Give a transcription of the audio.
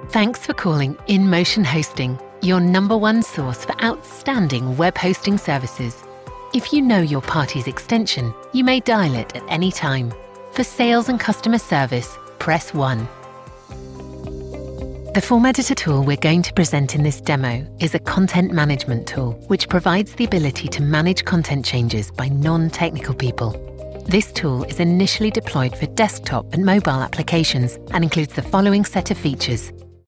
Thanks for calling InMotion Hosting, your #1 source for outstanding web hosting services. If you know your party's extension, you may dial it at any time. For sales and customer service, press 1. The Form Editor tool we're going to present in this demo is a content management tool which provides the ability to manage content changes by non-technical people. This tool is initially deployed for desktop and mobile applications and includes the following set of features: